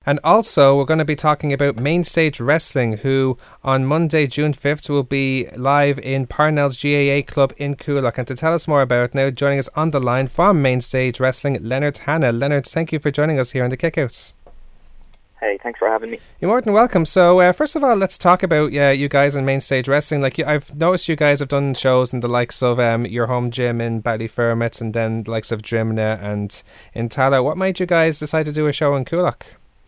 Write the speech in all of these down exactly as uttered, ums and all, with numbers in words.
And also, we're going to be talking about Mainstage Wrestling, who on Monday, June fifth, will be live in Parnell's G A A Club in Coolock. And to tell us more about it now, joining us on the line from Mainstage Wrestling, Leonard Hanna. Leonard, thank you for joining us here on the Kickouts. Hey, thanks for having me. You're more than welcome. So, uh, first of all, let's talk about uh, you guys in Mainstage Wrestling. Like, I've noticed you guys have done shows in the likes of um, your home gym in Ballyfermot, and then the likes of Drimna and in Tala. What made you guys decide to do a show in Coolock?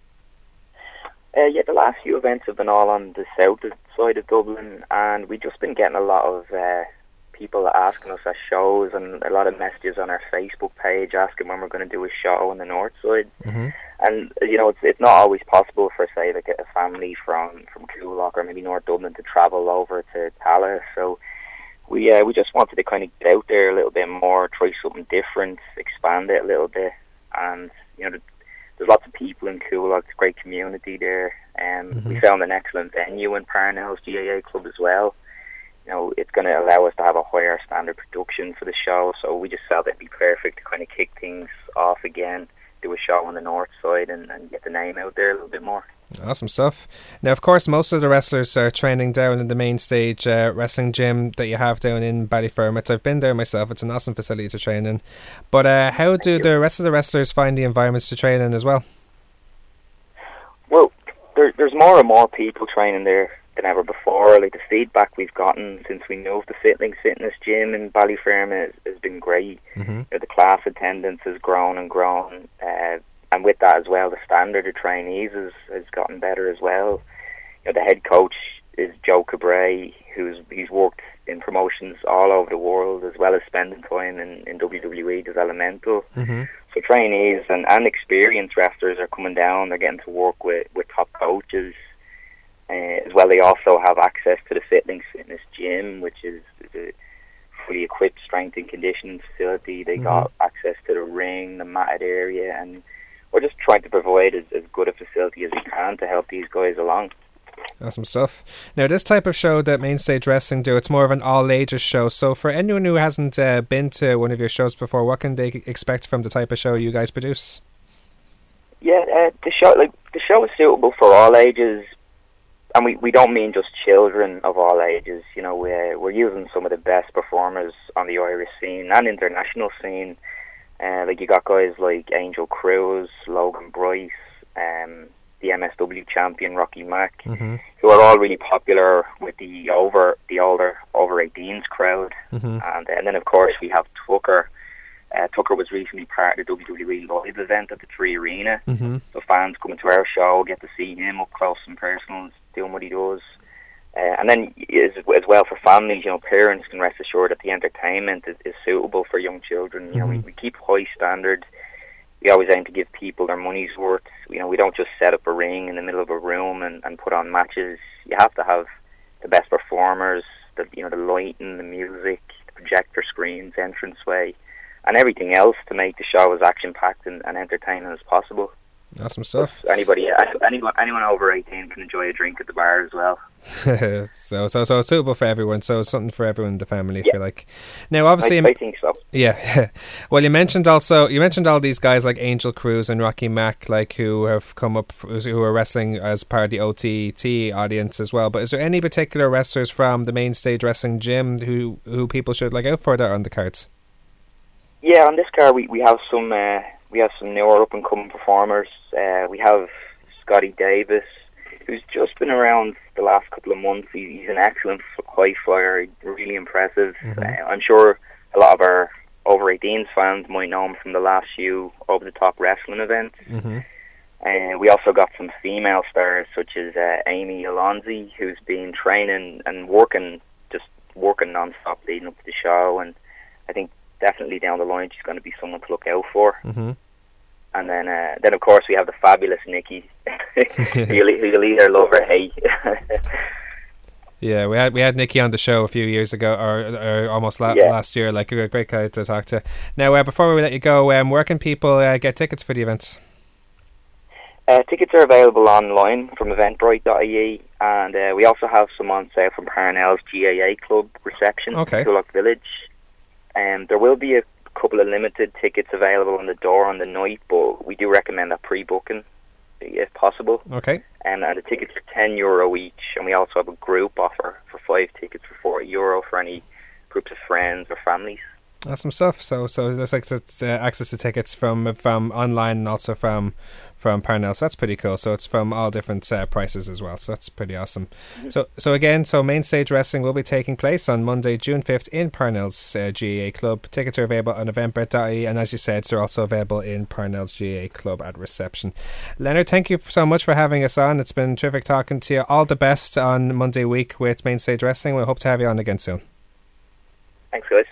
Uh, yeah, the last few events have been all on the south side of Dublin, and we've just been getting a lot of uh, people asking us at shows, and a lot of messages on our Facebook page asking when we're going to do a show on the north side. Mm-hmm. And, you know, it's it's not always possible for, say, like a family from, from Coolock or maybe North Dublin to travel over to Tala. So we uh, we just wanted to kind of get out there a little bit more, try something different, expand it a little bit. And, you know, there's lots of people in Coolock, it's a great community there. Um, mm-hmm. We found an excellent venue in Parnell's G A A Club as well. You know, it's going to allow us to have a higher standard production for the show. So we just felt it'd be perfect to kind of kick things off again, do a show on the north side and, and get the name out there a little bit more. Awesome stuff. Now, of course, most of the wrestlers are training down in the Mainstage uh, wrestling gym that you have down in Ballyfermot. I've been there myself. It's an awesome facility to train in. But uh, how do the rest of the wrestlers find the environments to train in as well? Well, there, there's more and more people training there than ever before. Like, the feedback we've gotten since we moved to Fitlinks Fitness Gym in Ballyfermot has, has been great. Mm-hmm. You know, the class attendance has grown and grown, uh, and with that as well, the standard of trainees has, has gotten better as well. You know, the head coach is Joe Cabray, who's he's worked in promotions all over the world, as well as spending time in, in W W E developmental. Mm-hmm. So trainees and, and experienced wrestlers are coming down. They're getting to work with, with top coaches. Uh, as well, they also have access to the Fitlinks Fitness Gym, which is, is a fully equipped strength and conditioning facility. They mm-hmm. got access to the ring, the matted area, and we're just trying to provide as, as good a facility as we can to help these guys along. Awesome stuff. Now, this type of show that Mainstage Wrestling do, it's more of an all-ages show. So for anyone who hasn't uh, been to one of your shows before, what can they expect from the type of show you guys produce? Yeah, uh, the show like the show is suitable for all ages. And we, we don't mean just children of all ages. You know, we're, we're using some of the best performers on the Irish scene and international scene. Uh, like, you got guys like Angel Cruz, Logan Bryce, um, the M S W champion Rocky Mack, mm-hmm. who are all really popular with the over the older over eighteens crowd. Mm-hmm. And, and then, of course, we have Tucker. Uh, Tucker was recently part of the W W E Live event at the Three Arena. Mm-hmm. So fans coming to our show get to see him up close and personal, doing what he does. Uh, and then as, as well for families, you know, parents can rest assured that the entertainment is, is suitable for young children. Mm-hmm. You know, we, we keep high standards. We always aim to give people their money's worth. You know, we don't just set up a ring in the middle of a room and, and put on matches. You have to have the best performers, the you know, the lighting, the music, the projector screens, entranceway, and everything else to make the show as action-packed and, and entertaining as possible. Awesome stuff. But anybody, anyone, anyone over eighteen can enjoy a drink at the bar as well. so, so, so it's suitable for everyone. So, something for everyone in the family, if yeah. you like. Now, obviously, I, I think so. Yeah. Well, you mentioned also you mentioned all these guys like Angel Cruz and Rocky Mack, like who have come up, who are wrestling as part of the O T T audience as well. But is there any particular wrestlers from the Mainstage Wrestling gym who who people should look out for that are on the cards? Yeah, on this card we we have some. Uh, We have some newer up-and-coming performers. Uh, we have Scotty Davis, who's just been around the last couple of months. He, he's an excellent high flyer, really impressive. Mm-hmm. Uh, I'm sure a lot of our over eighteens fans might know him from the last few over-the-top wrestling events. Mm-hmm. And uh, we also got some female stars, such as uh, Amy Alonzi, who's been training and working, just working non-stop leading up to the show. And I think definitely down the line she's going to be someone to look out for. Mm-hmm. And then uh, then of course we have the fabulous Nikki, who you'll either love or hate. Yeah, we had we had Nikki on the show a few years ago, or, or almost la- yeah. last year. Like, a great guy to talk to. Now, uh, before we let you go, um, where can people uh, get tickets for the event? Uh, tickets are available online from eventbrite dot I E, and uh, we also have some on sale from Parnell's G A A Club reception okay. in Coolock Village. Um, there will be a couple of limited tickets available on the door on the night, but we do recommend that pre-booking if possible. Okay. Um, and the tickets are ten euro each, and we also have a group offer for five tickets for forty euro for any groups of friends or families. Awesome stuff. So, so there's like it's, uh, access to tickets from from online and also from from Parnell. So that's pretty cool. So it's from all different uh, prices as well. So that's pretty awesome. Mm-hmm. So, so again, so Main Stage Wrestling will be taking place on Monday, June fifth, in Parnell's uh, G A A Club. Tickets are available on eventbrite dot I E, and as you said, they're also available in Parnell's G A A Club at reception. Leonard, thank you so much for having us on. It's been terrific talking to you. All the best on Monday week with Main Stage Wrestling. We hope to have you on again soon. Thanks, guys.